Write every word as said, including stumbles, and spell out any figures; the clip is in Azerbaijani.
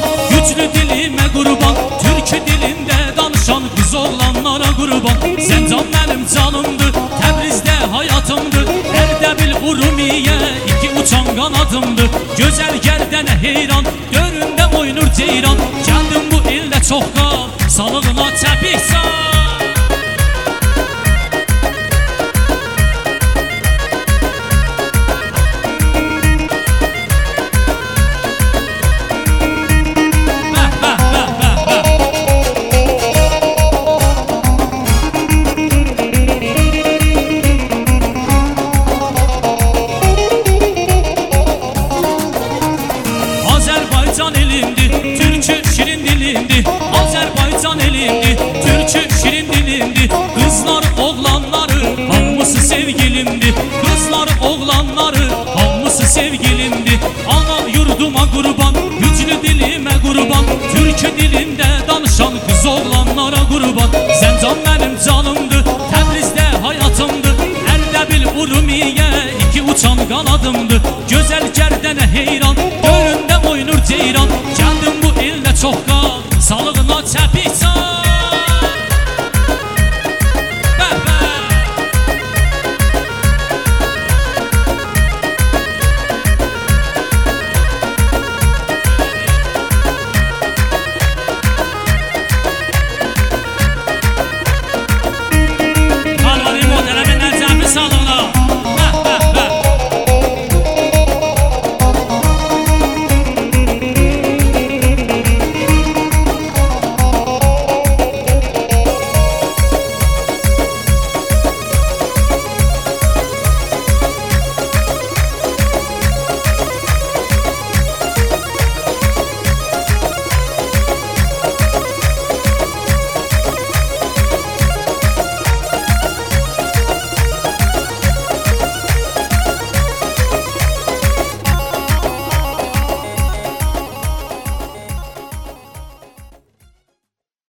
güclü dilimə qurban, türkü dilində danışan qız oğlanlara qurban. Zəncan mənim canımdır, Təbrizdə həyatımdır, Ərdəbil Urumiyə iki uçan qanadımdır. Gözəl gərdənə heyran, göründə oynur ceyran. Gəldim bu ildə çox qal, salığına çəpik sal. Azərbaycan elimdir, türkü şirin dilimdir. Azərbaycan elimdir, türkü şirin dilimdir. Qızlar oğlanları hamısı sevgilimdir. Qızlar oğlanları hamısı sevgilimdir. Ana yurduma qurban, güclü dilimə qurban, türkü dilində danışan qız oğlanlara qurban. Zəncan mənim canımdır, Təbrizdə həyatımdır, Ərdəbil Urumiyə iki uçan qanadımdır. Gözəl gərdənə heyran, göründə oynur ceyran. Gəldim bu ildə çox qal, salığına çəpik